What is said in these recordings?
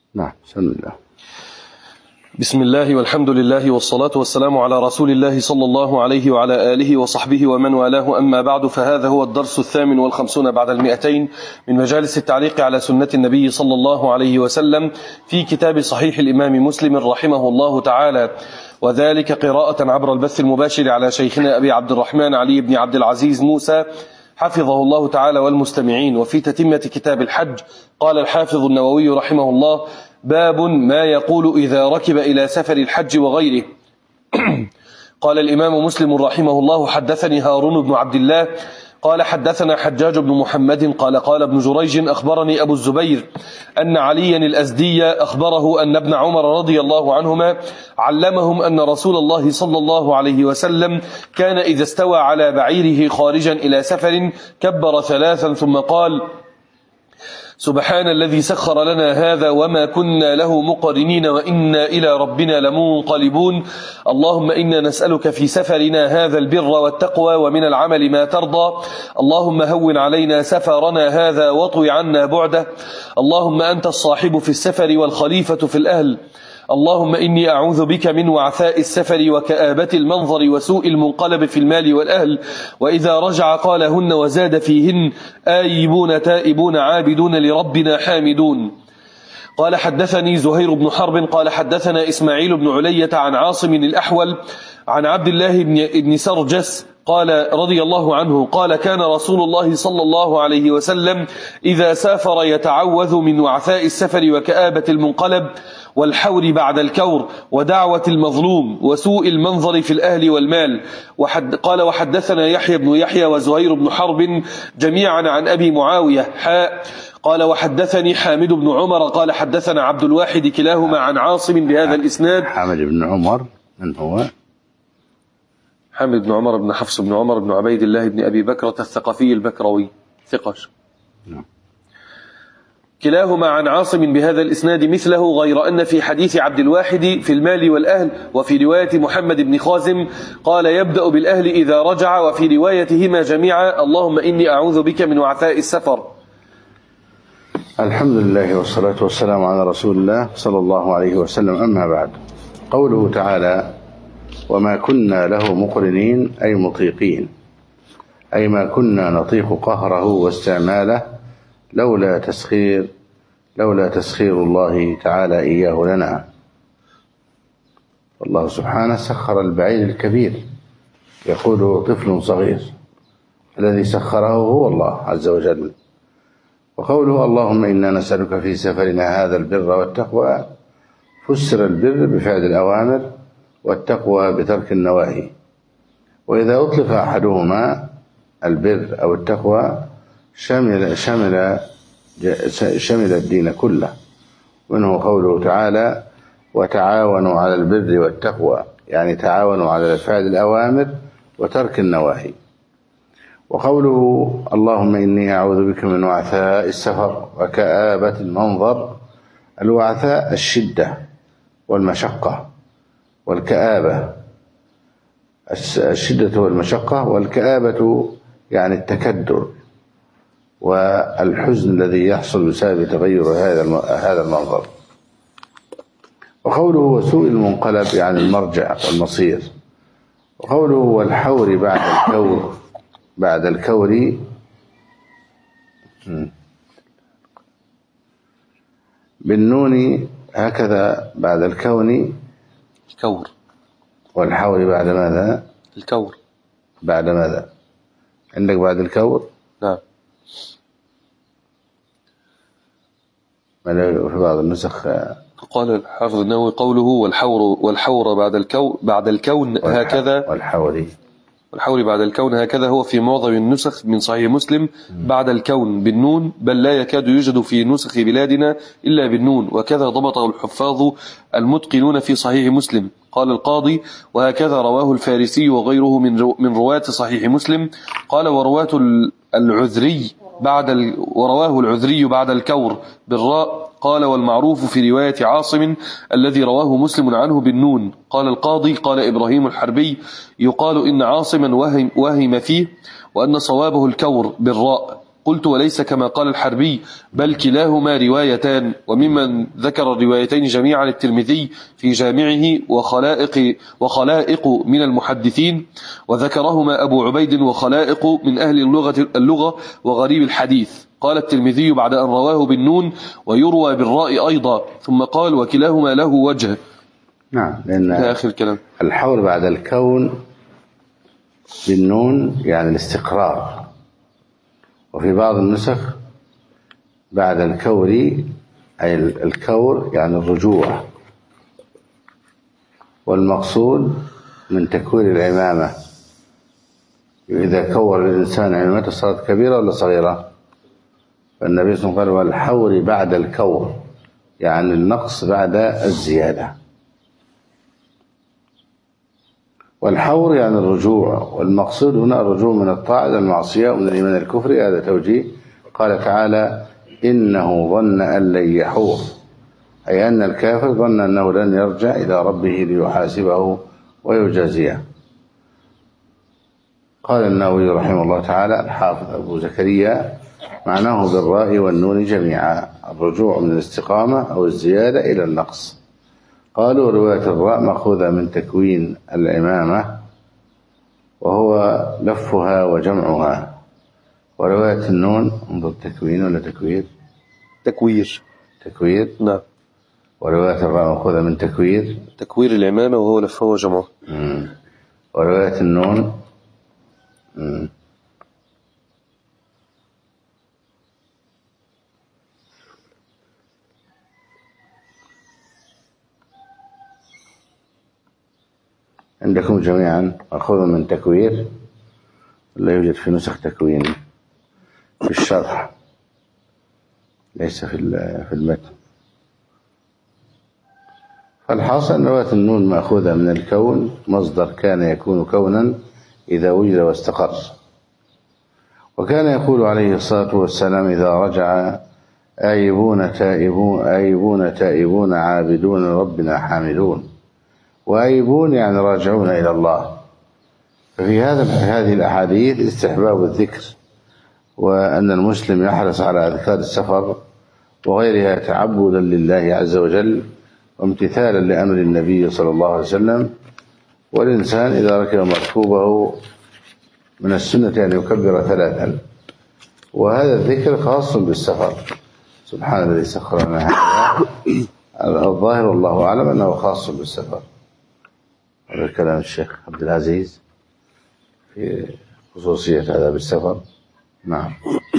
نعم. بسم الله. بسم الله والحمد لله والصلاة والسلام على رسول الله صلى الله عليه وعلى آله وصحبه ومن والاه، أما بعد، فهذا هو الدرس 58 بعد 200 من مجالس التعليق على سنة النبي صلى الله عليه وسلم في كتاب صحيح الإمام مسلم رحمه الله تعالى، وذلك قراءة عبر البث المباشر على شيخنا أبي عبد الرحمن علي بن عبد العزيز موسى حفظه الله تعالى والمستمعين. وفي تتمة كتاب الحج قال الحافظ النووي رحمه الله: باب ما يقول إذا ركب إلى سفر الحج وغيره. قال الإمام مسلم رحمه الله: حدثني هارون بن عبد الله قال حدثنا حجاج بن محمد قال ابن جريج أخبرني أبو الزبير أن عليا الأزدي أخبره أن ابن عمر رضي الله عنهما علمهم أن رسول الله صلى الله عليه وسلم كان إذا استوى على بعيره خارجا إلى سفر كبر ثلاثا ثم قال: سبحان الذي سخر لنا هذا وما كنا له مقرنين وإنا إلى ربنا لمنقلبون. اللهم إنا نسألك في سفرنا هذا البر والتقوى ومن العمل ما ترضى. اللهم هون علينا سفرنا هذا واطوي عنا بعده. اللهم أنت الصاحب في السفر والخليفة في الأهل. اللهم إني أعوذ بك من وعثاء السفر وكآبة المنظر وسوء المنقلب في المال والأهل. وإذا رجع قالهن وزاد فيهن: آيبون تائبون عابدون لربنا حامدون. قال حدثني زهير بن حرب قال حدثنا إسماعيل بن علية عن عاصم الأحول عن عبد الله بن سرجس قال رضي الله عنه قال: كان رسول الله صلى الله عليه وسلم إذا سافر يتعوذ من وعثاء السفر وكآبة المنقلب والحور بعد الكور ودعوة المظلوم وسوء المنظر في الأهل والمال. قال وحدثنا يحيى بن يحيى وزهير بن حرب جميعا عن أبي معاوية قال وحدثني حامد بن عمر قال حدثنا عبد الواحد كلاهما عن عاصم بهذا الإسناد. حامد بن عمر من هو؟ حامد بن عمر بن حفص بن عمر بن عبيد الله بن أبي بكرة الثقفي البكروي ثقة. كلاهما عن عاصم بهذا الإسناد مثله، غير أن في حديث عبد الواحد في المال والأهل، وفي رواية محمد بن خازم قال يبدأ بالأهل إذا رجع، وفي روايتهما جميعا: اللهم إني أعوذ بك من وعثاء السفر. الحمد لله والصلاة والسلام على رسول الله صلى الله عليه وسلم. أما بعد، قوله تعالى: وما كنا له مقرنين، أي مطيقين، أي ما كنا نطيق قهره واستعماله لولا تسخير الله تعالى إياه لنا. والله سبحانه سخر البعير الكبير، يقول طفل صغير، الذي سخره هو الله عز وجل. وقوله: اللهم إنا نسألك في سفرنا هذا البر والتقوى، فسر البر بفعل الأوامر والتقوى بترك النواهي. وإذا أطلق أحدهما البر أو التقوى شمل الدين كله، منه قوله تعالى: وتعاونوا على البر والتقوى، يعني تعاونوا على فعل الأوامر وترك النواهي. وقوله: اللهم إني أعوذ بك من وعثاء السفر وكآبة المنظر. الوعثاء الشدة والمشقة، والكآبة الشدة والمشقة، والكآبة يعني التكدر والحزن الذي يحصل بسبب تغير هذا المنظر. وقوله: وسوء المنقلب، يعني المرجع والمصير. وقوله: والحور بعد الكور بالنون هكذا، بعد الكون الكور. والحور بعد ماذا؟ الكور. بعد ماذا عندك بعد الكور؟ نعم. في بعض النسخ قال الحافظ النووي: قوله والحور بعد الكون هكذا، والحور بعد الكون هكذا هو في معظم النسخ من صحيح مسلم بعد الكون بالنون، بل لا يكاد يوجد في نسخ بلادنا إلا بالنون، وكذا ضبطه الحفاظ المتقنون في صحيح مسلم. قال القاضي: وهكذا رواه الفارسي وغيره من رواة صحيح مسلم. قال: ورواه العذري بعد الكور بالراء. قال: والمعروف في رواية عاصم الذي رواه مسلم عنه بالنون. قال القاضي: قال إبراهيم الحربي: يقال إن عاصما وهم فيه، وأن صوابه الكور بالراء. قلت وليس كما قال الحربي بل كلاهما روايتان. وممن ذكر الروايتين جميعا الترمذي في جامعه وخلائق من المحدثين، وذكرهما أبو عبيد وخلائق من أهل اللغة وغريب الحديث. قال الترمذي بعد أن رواه بالنون ويروى بالراء أيضا، ثم قال وكلاهما له وجه. نعم، لأن آخر الكلام. الحول بعد الكون بالنون يعني الاستقرار، وفي بعض النسخ بعد الكور أي الكور يعني الرجوع، والمقصود من تكوير العمامة. إذا كور الإنسان عمامته صارت كبيرة ولا صغيرة؟ فالنبي صلى الله عليه وسلم قال والحور بعد الكور يعني النقص بعد الزيادة. والحور يعني الرجوع، والمقصود هنا الرجوع من الطاعة إلى المعصية ومن الإيمان الكفر. هذا توجيه. قال تعالى إنه ظن أن لن يحور، أي أن الكافر ظن أنه لن يرجع إلى ربه ليحاسبه ويجازيه. قال النووي رحمه الله تعالى الحافظ أبو زكريا معناه بالراء والنون جميعا الرجوع من الاستقامة أو الزيادة إلى النقص. قالوا رواية الراء مأخوذة من تكوين العمامة وهو لفها وجمعها، ورواية النون انظر تكوين ولا تكوير؟ تكوير نعم. ورواية الراء مأخوذة من تكوير العمامة وهو لفها وجمعها. ورواية النون عندكم جميعا مأخوذ من تكوير، لا يوجد في نسخ تكوين في الشرح، ليس في المتن. فالحاصل أن رواية النون مأخوذة من الكون، مصدر كان يكون كونا إذا وجد واستقر. وكان يقول عليه الصلاة والسلام إذا رجع آيبون تائبون عابدون ربنا حامدون. وآيبون يعني راجعون إلى الله. ففي هذه الأحاديث استحباب الذكر، وأن المسلم يحرص على أذكار السفر وغيرها تعبدا لله عز وجل وامتثالا لأمر النبي صلى الله عليه وسلم. والإنسان إذا ركب مركوبه من السنة أن يكبر 3، وهذا الذكر خاص بالسفر. سبحان الذي سخر لنا هذا. الظاهر والله أعلم أنه خاص بالسفر. هذا كلام الشيخ عبد العزيز في خصوصية هذا بالسفر. نعم.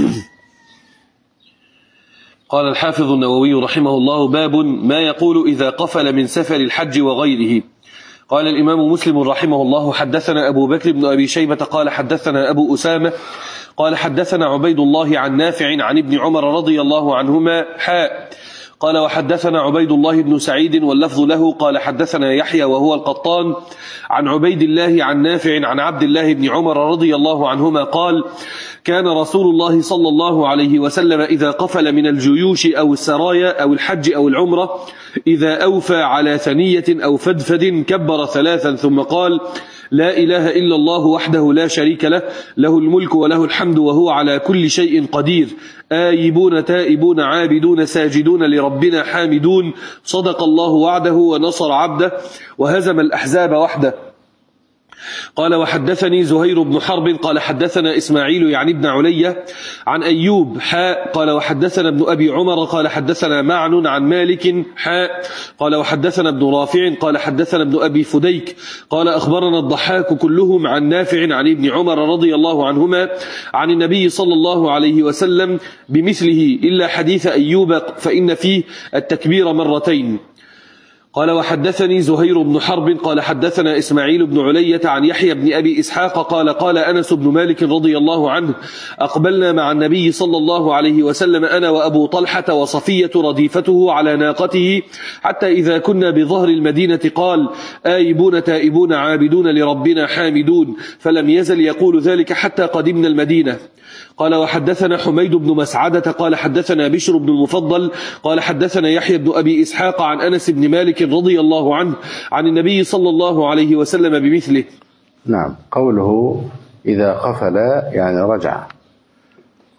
قال الحافظ النووي رحمه الله باب ما يقول إذا قفل من سفر الحج وغيره. قال الإمام مسلم رحمه الله حدثنا أبو بكر بن أبي شيبة قال حدثنا أبو أسامة قال حدثنا عبيد الله عن نافع عن ابن عمر رضي الله عنهما قال وحدثنا عبيد الله بن سعيد واللفظ له قال حدثنا يحيى وهو القطان عن عبيد الله عن نافع عن عبد الله بن عمر رضي الله عنهما قال كان رسول الله صلى الله عليه وسلم إذا قفل من الجيوش أو السرايا أو الحج أو العمرة إذا أوفى على ثنية أو فدفد كبر 3 ثم قال لا إله إلا الله وحده لا شريك له له الملك وله الحمد وهو على كل شيء قدير آيبون تائبون عابدون ساجدون لربنا حامدون صدق الله وعده ونصر عبده وهزم الأحزاب وحده. قال وحدثني زهير بن حرب قال حدثنا إسماعيل يعني ابن علية عن أيوب قال وحدثنا ابن أبي عمر قال حدثنا معن عن مالك قال وحدثنا ابن رافع قال حدثنا ابن أبي فديك قال أخبرنا الضحاك كلهم عن نافع عن ابن عمر رضي الله عنهما عن النبي صلى الله عليه وسلم بمثله إلا حديث أيوب فإن فيه التكبير 2. قال وحدثني زهير بن حرب قال حدثنا إسماعيل بن علية عن يحيى بن أبي إسحاق قال أنس بن مالك رضي الله عنه أقبلنا مع النبي صلى الله عليه وسلم أنا وأبو طلحة وصفية رديفته على ناقته حتى إذا كنا بظهر المدينة قال آيبون تائبون عابدون لربنا حامدون فلم يزل يقول ذلك حتى قدمنا المدينة. قال وحدثنا حميد بن مسعدة قال حدثنا بشر بن المفضل قال حدثنا يحيى بن أبي إسحاق عن أنس بن مالك رضي الله عنه عن النبي صلى الله عليه وسلم بمثله. نعم. قوله إذا قفل يعني رجع،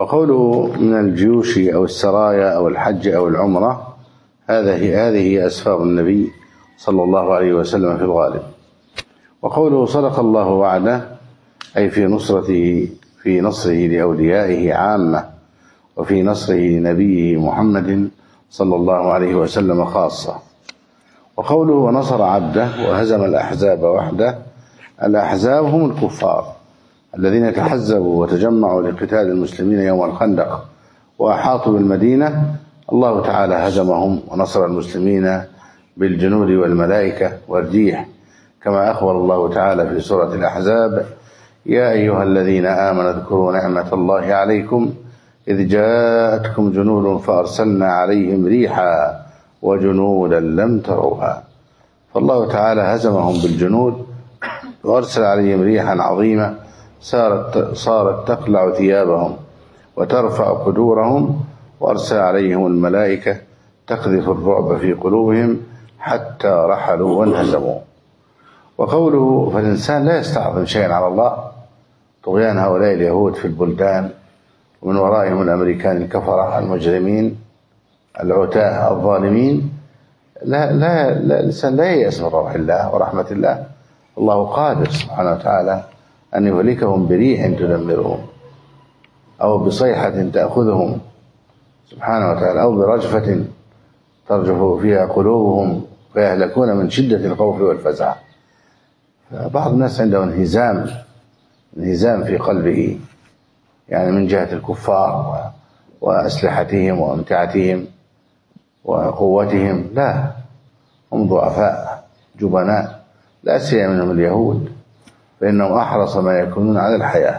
وقوله من الجيوش أو السرايا أو الحج أو العمرة، هذه هي أسفار النبي صلى الله عليه وسلم في الغالب. وقوله صدق الله وعده، أي في نصره لأوليائه عامة، وفي نصره لنبيه محمد صلى الله عليه وسلم خاصة. وقوله ونصر عبده وهزم الأحزاب وحده، الأحزاب هم الكفار الذين تحزبوا وتجمعوا لقتال المسلمين يوم الخندق وأحاطوا بالمدينة. الله تعالى هزمهم ونصر المسلمين بالجنود والملائكة والريح، كما أخبر الله تعالى في سورة الأحزاب: يا أيها الذين آمنوا اذكروا نعمة الله عليكم إذ جاءتكم جنود فأرسلنا عليهم ريحا وجنودا لم تروها. فالله تعالى هزمهم بالجنود وأرسل عليهم ريحا عظيمة صارت تقلع ثيابهم وترفع قدورهم، وأرسل عليهم الملائكة تقذف الرعب في قلوبهم حتى رحلوا وانهزموا. وقوله فالإنسان لا يستعظم شيئا على الله، طغيان هؤلاء اليهود في البلدان ومن ورائهم الأمريكان الكفرة المجرمين العتاة الظالمين، الإنسان لا ييأس من روح الله ورحمة الله. الله قادر سبحانه وتعالى أن يهلكهم بريح تدمرهم، أو بصيحة تأخذهم سبحانه وتعالى، أو برجفة ترجف فيها قلوبهم فيهلكون من شدة الخوف والفزع. بعض الناس عنده انهزام في قلبه، يعني من جهة الكفار وأسلحتهم وأمتعتهم وقوتهم، لا، هم ضعفاء جبناء، لا سيما منهم اليهود، فإنهم أحرص ما يكونون على الحياة،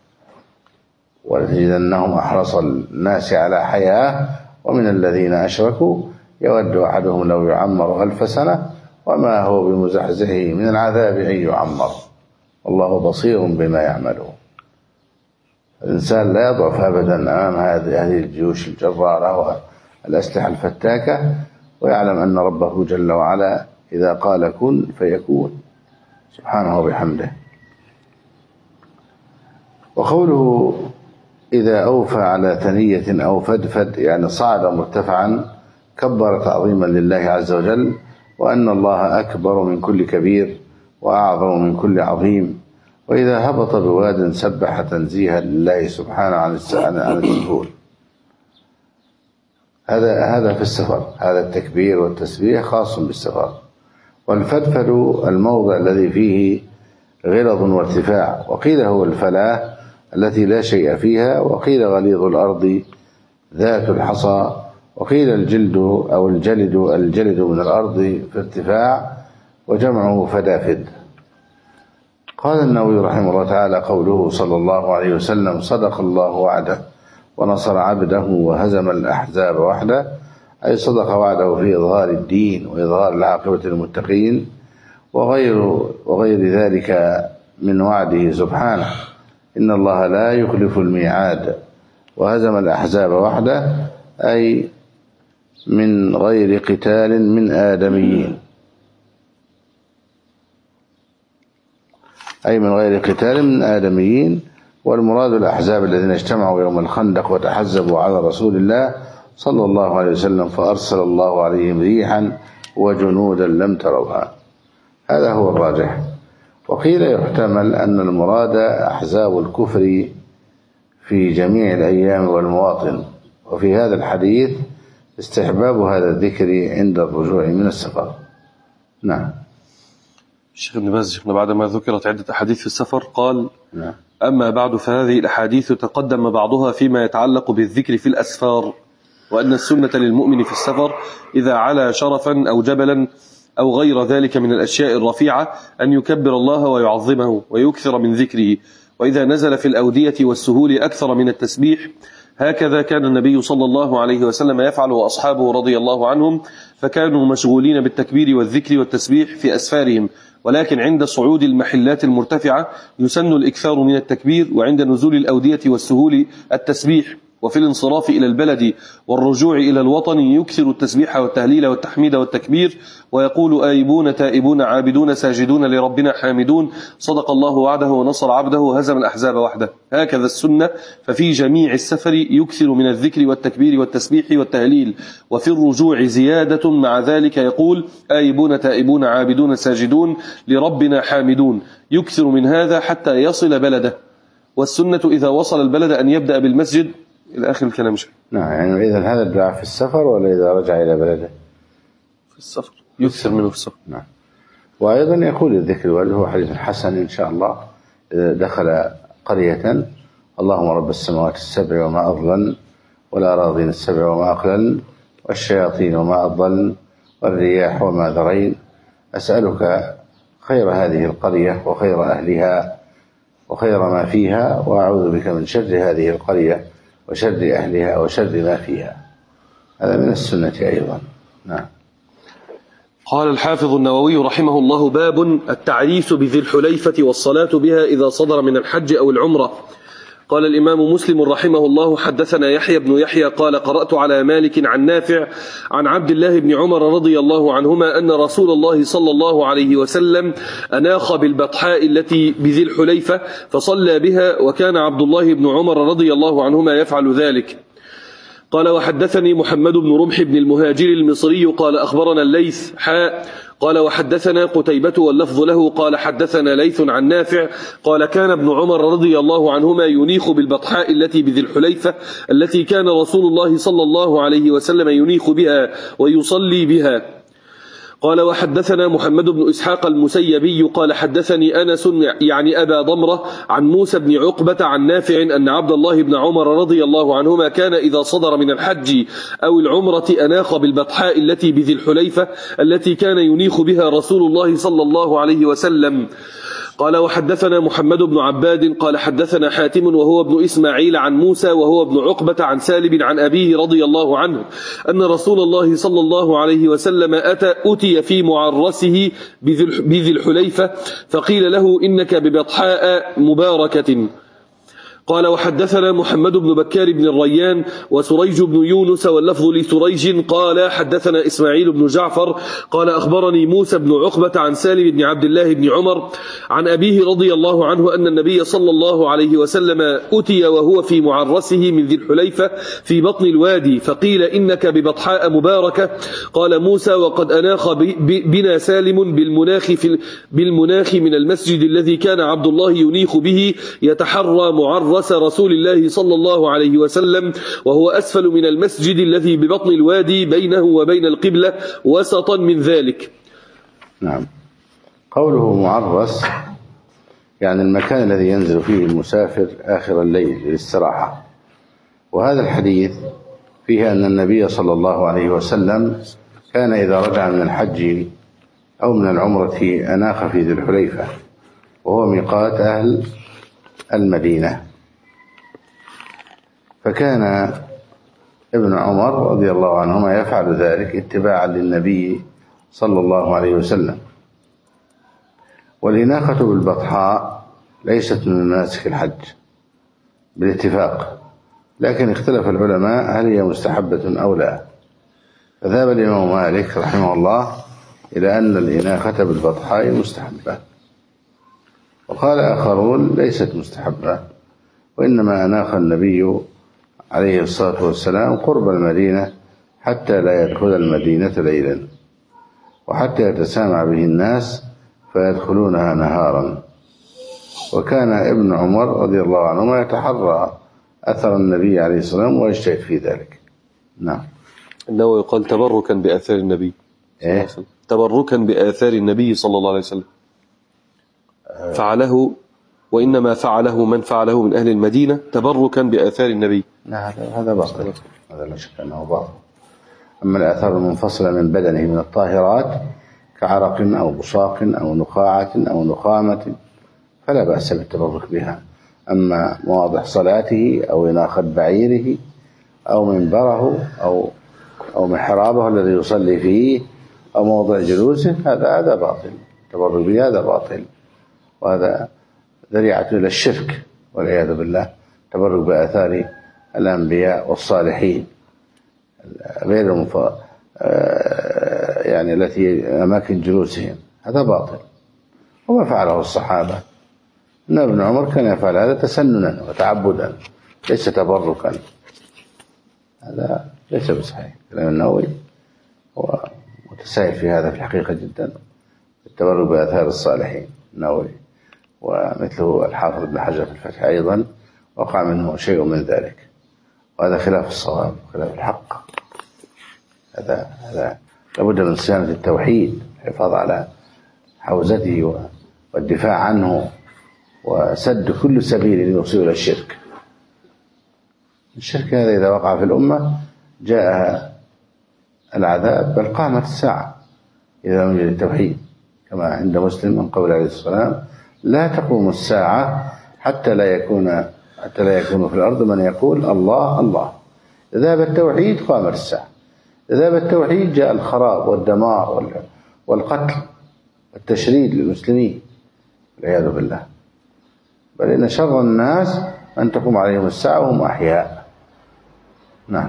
ولتجدنهم أحرص الناس على حياة، ومن الذين أشركوا يود أحدهم لو يعمر 1000 سنة وما هو بمزحزحه من العذاب أن يعمر، والله بصير بما يعملون. الإنسان لا يضعف أبدا أمام هذه الجيوش الجرارة والأسلحة الفتاكة، ويعلم أن ربه جل وعلا إذا قال كن فيكون سبحانه وبحمده. وقوله إذا أوفى على ثنية أو فدفد، يعني صعد مرتفعا كبر تعظيما لله عز وجل، وأن الله أكبر من كل كبير وأعظم من كل عظيم. وإذا هبط بواد سبح تنزيها لله سبحانه عن السهول. هذا في السفر، هذا التكبير والتسبيح خاص بالسفر. والفدفد الموضع الذي فيه غلظ وارتفاع، وقيل هو الفلاة التي لا شيء فيها، وقيل غليظ الأرض ذات الحصى، وقيل الجلد أو الجلد من الأرض في ارتفاع، وجمعه فدافد. قال النووي رحمه الله تعالى: قوله صلى الله عليه وسلم صدق الله وعده ونصر عبده وهزم الأحزاب وحده، أي صدق وعده في إظهار الدين وإظهار العاقبة للمتقين، وغير ذلك من وعده سبحانه، إن الله لا يخلف الميعاد. وهزم الأحزاب وحده أي من غير قتال من آدميين، والمراد الأحزاب الذين اجتمعوا يوم الخندق وتحزبوا على رسول الله صلى الله عليه وسلم، فأرسل الله عليهم ريحا وجنودا لم تروها. هذا هو الراجح. وقيل يحتمل أن المراد أحزاب الكفر في جميع الأيام والمواطن، وفي هذا الحديث استحباب هذا الذكر عند الرجوع من السفر. نعم. الشيخ ابن باز بعدما ذكرت عدة أحاديث في السفر قال: نعم. أما بعد، فهذه الأحاديث تقدم بعضها فيما يتعلق بالذكر في الأسفار، وأن السنة للمؤمن في السفر إذا علا شرفا أو جبلا أو غير ذلك من الأشياء الرفيعة أن يكبر الله ويعظمه ويكثر من ذكره، وإذا نزل في الأودية والسهول أكثر من التسبيح. هكذا كان النبي صلى الله عليه وسلم يفعل وأصحابه رضي الله عنهم، فكانوا مشغولين بالتكبير والذكر والتسبيح في أسفارهم، ولكن عند صعود المحلات المرتفعة يسن الإكثار من التكبير، وعند نزول الأودية والسهول التسبيح، وفي الانصراف إلى البلد والرجوع إلى الوطن يكثر التسبيح والتهليل والتحميد والتكبير ويقول آيبون تائبون عابدون ساجدون لربنا حامدون صدق الله وعده ونصر عبده وهزم الأحزاب وحده. هكذا السنة، ففي جميع السفر يكثر من الذكر والتكبير والتسبيح والتهليل، وفي الرجوع زيادة مع ذلك يقول آيبون تائبون عابدون ساجدون لربنا حامدون، يكثر من هذا حتى يصل بلده. والسنة إذا وصل البلد أن يبدأ بالمسجد إلى آخر الكلام. نعم، يعني إذا هذا الدعاء في السفر ولا إذا رجع إلى بلده؟ في السفر، يكثر منه في السفر. نعم. وأيضا يقول الذكر وله حديث حسن إن شاء الله، إذا دخل قرية اللهم رب السماوات السبع وما أضلن والأراضين السبع وما أقلن والشياطين وما أضلن والرياح وما ذرين، أسألك خير هذه القرية وخير أهلها وخير ما فيها، وأعوذ بك من شر هذه القرية وشر أهلها وشر ما فيها. هذا من السنة أيضا. نعم. قال الحافظ النووي رحمه الله: باب التعريس بذي الحليفة والصلاة بها إذا صدر من الحج أو العمرة. قال الإمام مسلم رحمه الله: حدثنا يحيى بن يحيى قال قرأت على مالك عن نافع عن عبد الله بن عمر رضي الله عنهما أن رسول الله صلى الله عليه وسلم أناخ بالبطحاء التي بذي الحليفة فصلى بها، وكان عبد الله بن عمر رضي الله عنهما يفعل ذلك. قال وحدثني محمد بن رمح بن المهاجر المصري قال أخبرنا الليث قال وحدثنا قتيبة واللفظ له قال حدثنا ليث عن نافع قال كان ابن عمر رضي الله عنهما ينيخ بالبطحاء التي بذي الحليفة التي كان رسول الله صلى الله عليه وسلم ينيخ بها ويصلي بها. قال وحدثنا محمد بن إسحاق المسيبي قال حدثني أنس يعني أبا ضمرة عن موسى بن عقبة عن نافع أن عبد الله بن عمر رضي الله عنهما كان إذا صدر من الحج أو العمرة أناخ بالبطحاء التي بذي الحليفة التي كان ينيخ بها رسول الله صلى الله عليه وسلم. قال وحدثنا محمد بن عباد قال حدثنا حاتم وهو ابن إسماعيل عن موسى وهو ابن عقبة عن سالم عن أبيه رضي الله عنه أن رسول الله صلى الله عليه وسلم أتي في معرسه بذي الحليفة فقيل له إنك ببطحاء مباركة. قال وحدثنا محمد بن بكار بن الريان وسريج بن يونس واللفظ لسريج قال حدثنا إسماعيل بن جعفر قال أخبرني موسى بن عقبة عن سالم بن عبد الله بن عمر عن أبيه رضي الله عنه أن النبي صلى الله عليه وسلم أتي وهو في معرسه من ذي الحليفة في بطن الوادي فقيل إنك ببطحاء مباركة. قال موسى وقد أناخ بنا سالم بالمناخ من المسجد الذي كان عبد الله ينيخ به يتحرى معرس رسول الله صلى الله عليه وسلم وهو أسفل من المسجد الذي ببطن الوادي بينه وبين القبلة وسطا من ذلك. نعم. قوله معرس يعني المكان الذي ينزل فيه المسافر آخر الليل للاستراحة. وهذا الحديث فيه أن النبي صلى الله عليه وسلم كان إذا رجع من الحج أو من العمرة أناخ في ذي الحليفة وهو ميقات أهل المدينة. فكان ابن عمر رضي الله عنهما يفعل ذلك اتباعا للنبي صلى الله عليه وسلم. والإناخة بالبطحاء ليست من مناسك الحج بالاتفاق، لكن اختلف العلماء هل هي مستحبة أو لا. فذهب الإمام مالك رحمه الله إلى أن الإناخة بالبطحاء مستحبة، وقال آخرون ليست مستحبة، وإنما أناخ النبي عليه الصلاة والسلام قرب المدينة حتى لا يدخل المدينة ليلا وحتى يتسامع به الناس فيدخلونها نهارا. وكان ابن عمر رضي الله عنهما يتحرى أثر النبي عليه الصلاة والسلام ويجتهد في ذلك. نعم. إنه يقال تبركا بآثار النبي تبركا بآثار النبي صلى الله عليه وسلم فعله، وإنما فعله من فعله من أهل المدينة تبركا بآثار النبي. هذا باطل، هذا لا شك أنه باطل. أما الآثار المنفصلة من بدنه من الطاهرات كعرق أو بصاق أو نخاعة أو نخامة فلا بأس بالتبرك بها. أما مواضع صلاته أو إناخة بعيره أو منبره أو محرابه الذي يصلي فيه أو موضع جلوسه هذا باطل، التبرك به هذا باطل، وهذا ذريعة إلى الشرك والعياذ بالله. تبرك بآثار الأنبياء والصالحين غير يعني التي أماكن جلوسهم، هذا باطل. وما فعله الصحابة، إن ابن عمر كان يفعل هذا تسننا وتعبدا ليس تبركا، هذا ليس بصحيح. كلام النووي هو متساهل في هذا في الحقيقة جدا، التبرك بآثار الصالحين النووي، ومثله الحافظ ابن حجر في الفتح أيضا وقع منه شيء من ذلك، وهذا خلاف الصواب خلاف الحق. هذا لابد من صيانة التوحيد، الحفاظ على حوزته والدفاع عنه، وسد كل سبيل يوصل إلى الشرك. الشرك هذا إذا وقع في الأمة جاء العذاب، بل قامت الساعة إذا لم يوجد التوحيد، كما عند مسلم من قول عليه الصلاة والسلام: لا تقوم الساعة حتى لا يكون في الأرض من يقول الله الله. إذا ذهب التوحيد قامت الساعة، إذا ذهب التوحيد جاء الخراب والدمار والقتل والتشريد للمسلمين والعياذ بالله. بل إن شر الناس أن تقوم عليهم الساعة وهم أحياء. نعم.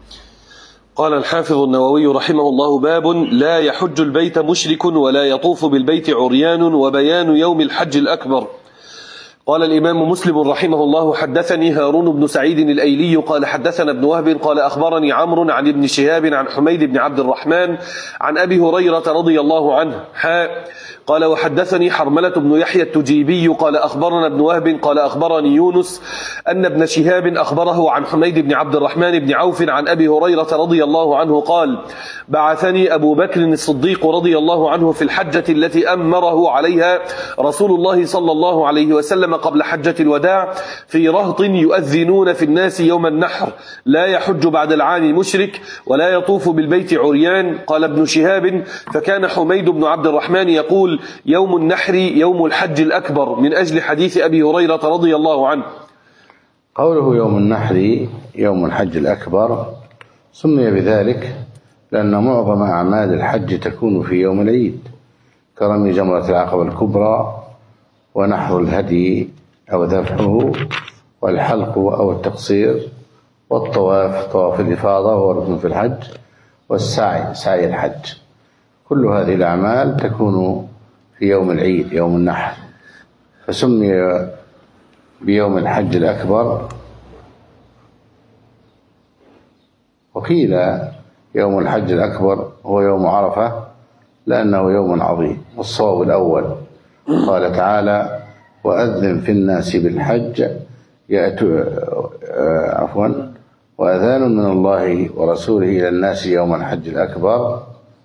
قال الحافظ النووي رحمه الله: باب لا يحج البيت مشرك ولا يطوف بالبيت عريان، وبيان يوم الحج الأكبر. قال الإمام مسلم رحمه الله: حدثني هارون بن سعيد الأيلي قال حدثنا ابن وهب قال أخبرني عمرو عن ابن شهاب عن حميد بن عبد الرحمن عن أبي هريرة رضي الله عنه قال وحدثني حرملة بن يحيى التجيبي قال أخبرنا ابن وهب قال أخبرني يونس أن ابن شهاب أخبره عن حميد بن عبد الرحمن بن عوف عن أبي هريرة رضي الله عنه قال: بعثني أبو بكر الصديق رضي الله عنه في الحجة التي أمره عليها رسول الله صلى الله عليه وسلم قبل حجة الوداع في رهط يؤذنون في الناس يوم النحر: لا يحج بعد العام مشرك ولا يطوف بالبيت عريان. قال ابن شهاب: فكان حميد بن عبد الرحمن يقول: يوم النحر يوم الحج الأكبر، من أجل حديث أبي هريرة رضي الله عنه. قوله يوم النحر يوم الحج الأكبر سمي بذلك لأن معظم أعمال الحج تكون في يوم العيد، كرمي جمرة العقبة الكبرى ونحر الهدي أو ذبحه والحلق أو التقصير والطواف طواف الإفاضة وهو ركن في الحج، والسعي سعي الحج. كل هذه الأعمال تكون في يوم العيد يوم النحر، فسمي بيوم الحج الأكبر. وقيل يوم الحج الأكبر هو يوم عرفة لأنه يوم عظيم، والصواب الأول. قال تعالى: وأذن في الناس بالحج وأذان من الله ورسوله إلى الناس يوم الحج الأكبر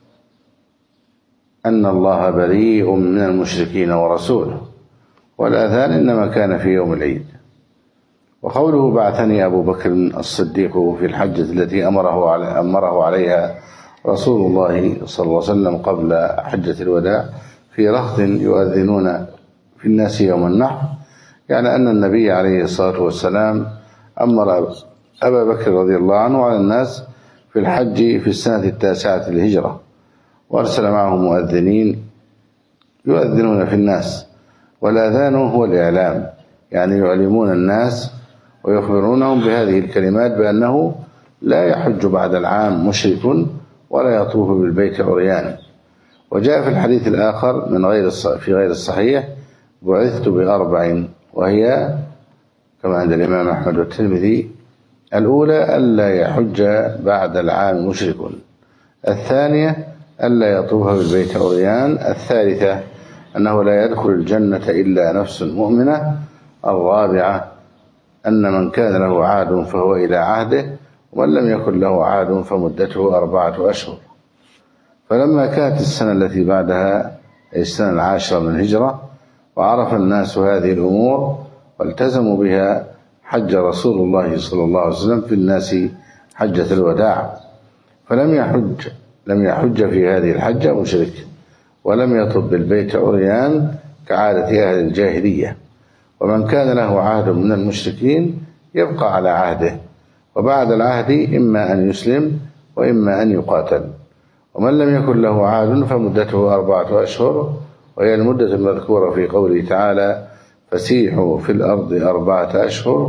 أن الله بريء من المشركين ورسوله، والأذان إنما كان في يوم العيد. وقوله: بعثني أبو بكر الصديق في الحجة التي أمره عليها رسول الله صلى الله عليه وسلم قبل حجة الوداع في رهط يؤذنون في الناس يوم النحر، يعني أن النبي عليه الصلاة والسلام أمر أبا بكر رضي الله عنه على الناس في الحج في السنة 9 للهجرة، وأرسل معهم مؤذنين يؤذنون في الناس. والأذان هو الإعلام، يعني يعلمون الناس ويخبرونهم بهذه الكلمات بأنه لا يحج بعد العام مشرك ولا يطوف بالبيت عريان. وجاء في الحديث الآخر في غير الصحيح: بعثت ب4، وهي كما عند الإمام أحمد والترمذي: الأولى ألا يحج بعد العام مشرك، الثانية ألا يطوف بالبيت عريان، الثالثة أنه لا يدخل الجنة إلا نفس مؤمنة، الرابعة أن من كان له عهد فهو إلى عهده، ومن لم يكن له عهد فمدته 4 أشهر. فلما كانت السنة التي بعدها أي السنة 10 من الهجرة وعرف الناس هذه الأمور والتزموا بها، حج رسول الله صلى الله عليه وسلم في الناس حجة الوداع، فلم يحج في هذه الحجة مشرك، ولم يطب بالبيت عريان كعادة أهل الجاهلية. ومن كان له عهد من المشركين يبقى على عهده، وبعد العهد إما أن يسلم وإما أن يقاتل. ومن لم يكن له عهد فمدته 4 أشهر، وهي المدة المذكورة في قوله تعالى: فسيحوا في الأرض 4 أشهر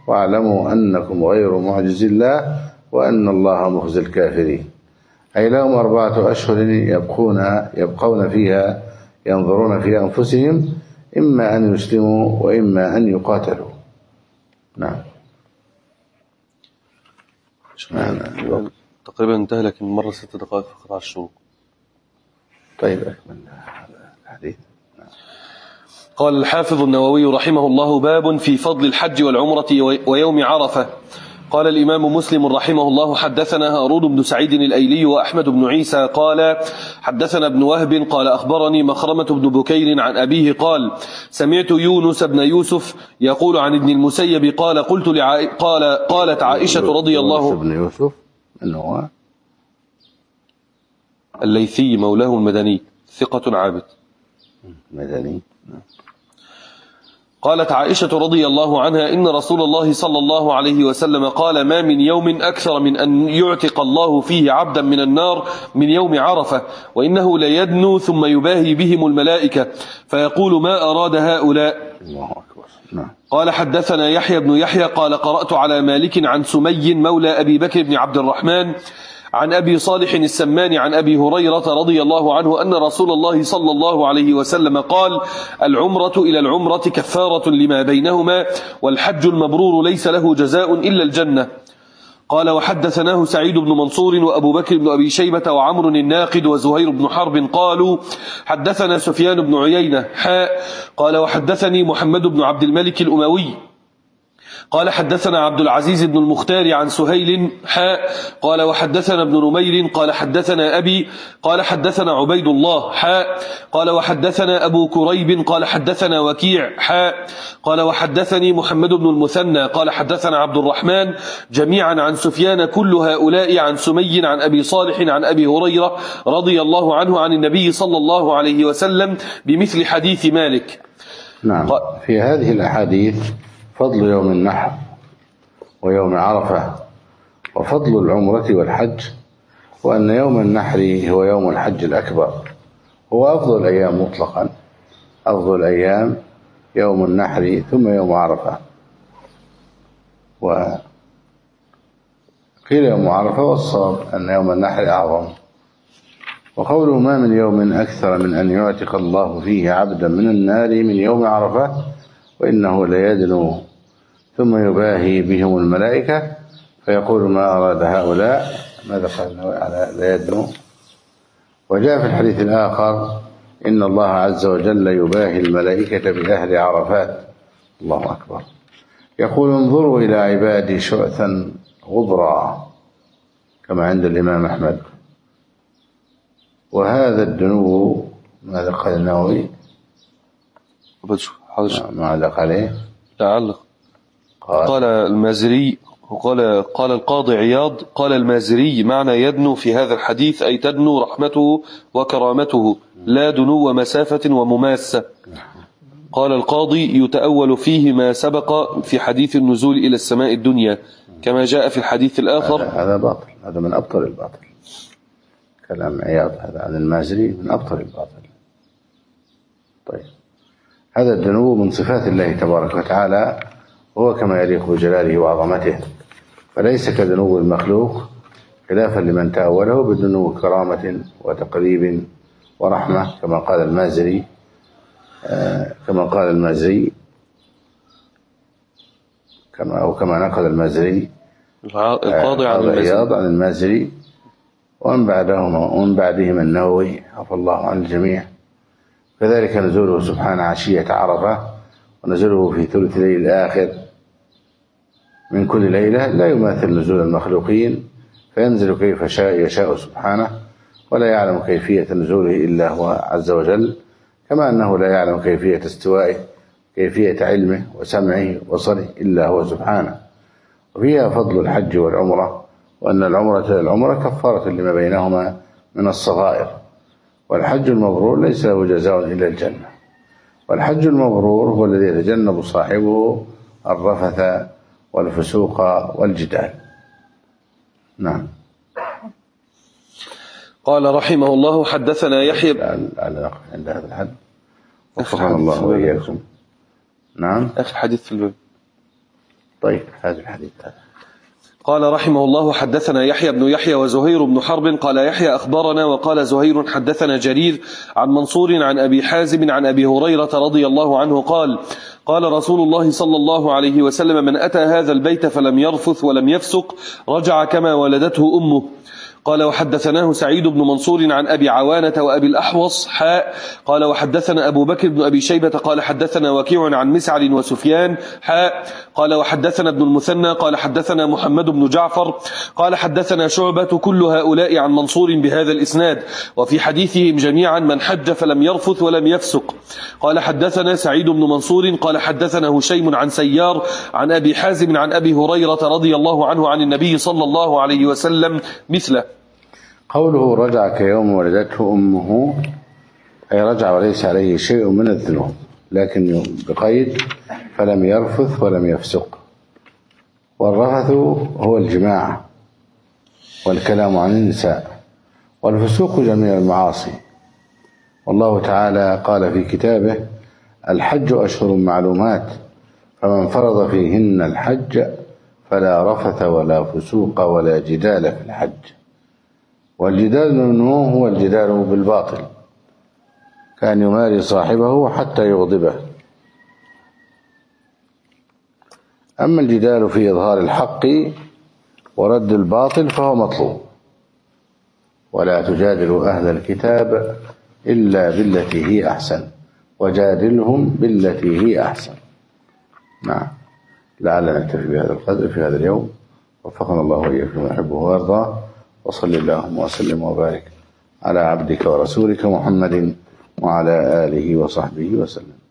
واعلموا أنكم غير معجز الله وأن الله مخزي الكافرين. أي لهم 4 أشهر يبقون فيها ينظرون في أنفسهم إما أن يسلموا وإما أن يقاتلوا. نعم. تقريبا انتهى، لكن مرة 6 دقائق فقط على الشروط. طيب أكمل الحديث. قال الحافظ النووي رحمه الله: باب في فضل الحج والعمرة ويوم عرفة. قال الإمام مسلم رحمه الله: حدثنا هارون بن سعيد الأيلي وأحمد بن عيسى قال حدثنا ابن وهب قال أخبرني مخرمة بن بكير عن أبيه قال سمعت يونس بن يوسف يقول عن ابن المسيب قال قالت عائشة رضي الله عنها. بن يوسف أنه الليثي مولاه المدني ثقة عابد مدني. قالت عائشة رضي الله عنها: إن رسول الله صلى الله عليه وسلم قال: ما من يوم أكثر من أن يعتق الله فيه عبدا من النار من يوم عرفة، وإنه ليدنو ثم يباهي بهم الملائكة فيقول: ما أراد هؤلاء؟ الله أكبر. نعم. قال حدثنا يحيى بن يحيى قال قرأت على مالك عن سمي مولى أبي بكر بن عبد الرحمن عن أبي صالح السمان عن أبي هريرة رضي الله عنه أن رسول الله صلى الله عليه وسلم قال: العمرة إلى العمرة كفارة لما بينهما، والحج المبرور ليس له جزاء إلا الجنة. قال وحدثناه سعيد بن منصور وأبو بكر بن أبي شيبة وعمر الناقد وزهير بن حرب قالوا حدثنا سفيان بن عيينة قال وحدثني محمد بن عبد الملك الأموي قال حدثنا عبد العزيز بن المختار عن سهيل قال وحدثنا ابن نمير قال حدثنا أبي قال حدثنا عبيد الله قال وحدثنا أبو كريب قال حدثنا وكيع قال وحدثني محمد بن المثنى قال حدثنا عبد الرحمن جميعا عن سفيان كل هؤلاء عن سمي عن أبي صالح عن أبي هريرة رضي الله عنه عن النبي صلى الله عليه وسلم بمثل حديث مالك. نعم. في هذه الأحاديث فضل يوم النحر ويوم عرفة وفضل العمرة والحج، وأن يوم النحر هو يوم الحج الأكبر، هو أفضل الأيام مطلقا، أفضل الأيام يوم النحر ثم يوم عرفة. وقيل يوم عرفة والصواب أن يوم النحر أعظم. وقوله ما من يوم أكثر من أن يعتق الله فيه عبدا من النار من يوم عرفة وإنه ليدنو ثم يباهي بهم الملائكة فيقول ما أراد هؤلاء، ماذا قال على ليدنو. وجاء في الحديث الآخر إن الله عز وجل يباهي الملائكة بأهل عرفات. الله أكبر. يقول انظروا إلى عبادي شعثا غبرا كما عند الإمام أحمد. وهذا الدنو ماذا قال النووي؟ ما علق عليه؟ تعلق. قال المازري قال القاضي عياض قال المازري معنى يدنو في هذا الحديث أي تدنو رحمته وكرامته لا دنو مسافة ومماسة. قال القاضي يتأول فيه ما سبق في حديث النزول إلى السماء الدنيا كما جاء في الحديث الآخر. هذا باطل، هذا من أبطل الباطل. كلام عياض هذا عن المازري من أبطل الباطل. طيب، هذا الدنو من صفات الله تبارك وتعالى، هو كما يليق بجلاله وعظمته، فليس كدنو المخلوق خلافا لمن تأوله بدنو كرامة وتقريب ورحمة كما قال المازري كما نقل المازري القاضي عن المازري ومن بعدهم النووي عفى الله عن الجميع. كذلك نزوله سبحانه عشية عرفة ونزوله في ثلث الليل الآخر من كل ليلة لا يماثل نزول المخلوقين، فينزل كيف يشاء سبحانه ولا يعلم كيفية نزوله إلا هو عز وجل، كما أنه لا يعلم كيفية استوائه كيفية علمه وسمعه وبصره إلا هو سبحانه. وفيها فضل الحج والعمرة، وأن العمرة كفارة لما بينهما من الصغائر، والحج المبرور ليس له جزاء إلا الجنة. والحج المبرور هو الذي يتجنب صاحبه الرفث والفسوق والجدال. نعم. قال رحمه الله حدثنا يحيى عند هذا الحد وفقنا الله وإياكم. نعم. آخر حديث في الباب. طيب هذا الحديث. قال رحمه الله: حدثنا يحيى بن يحيى وزهير بن حرب. قال يحيى: أخبرنا. وقال زهير: حدثنا جرير عن منصور عن أبي حازم عن أبي هريرة رضي الله عنه قال: قال رسول الله صلى الله عليه وسلم: من أتى هذا البيت فلم يرفث ولم يفسق رجع كما ولدته أمه. قال: وحدثناه سعيد بن منصور عن أبي عوانة وأبي الأحوص حاء. قال: وحدثنا أبو بكر بن أبي شيبة قال: حدثنا وكيع عن مسعر وسفيان حاء. قال: وحدثنا ابن المثنى قال: حدثنا محمد بن جعفر قال: حدثنا شعبة. كل هؤلاء عن منصور بهذا الإسناد، وفي حديثهم جميعا: من حج فلم يرفث ولم يفسق. قال: حدثنا سعيد بن منصور قال: حدثنا هشيم عن سيار عن أبي حازم عن أبي هريرة رضي الله عنه عن النبي صلى الله عليه وسلم مثله. قوله: رجع كيوم ولدته أمه، أي رجع وليس عليه شيء من الذنوب، لكن بقيد فلم يرفث ولم يفسق. والرفث هو الجماع والكلام عن النساء، والفسوق جميع المعاصي. والله تعالى قال في كتابه: الحج أشهر معلومات، فمن فرض فيهن الحج فلا رفث ولا فسوق ولا جدال في الحج. والجدال منه هو الجدال بالباطل، كان يماري صاحبه حتى يغضبه. أما الجدال في إظهار الحق ورد الباطل فهو مطلوب. ولا تجادلوا أهل الكتاب إلا بالتي هي أحسن وجادلهم بالتي هي أحسن. نعم، لعلنا نكتفي بهذا القدر في هذا اليوم. وفقنا الله وإياكم ما يحبه ويرضاه. وصل اللهم وسلم وبارك على عبدك ورسولك محمد وعلى آله وصحبه وسلم.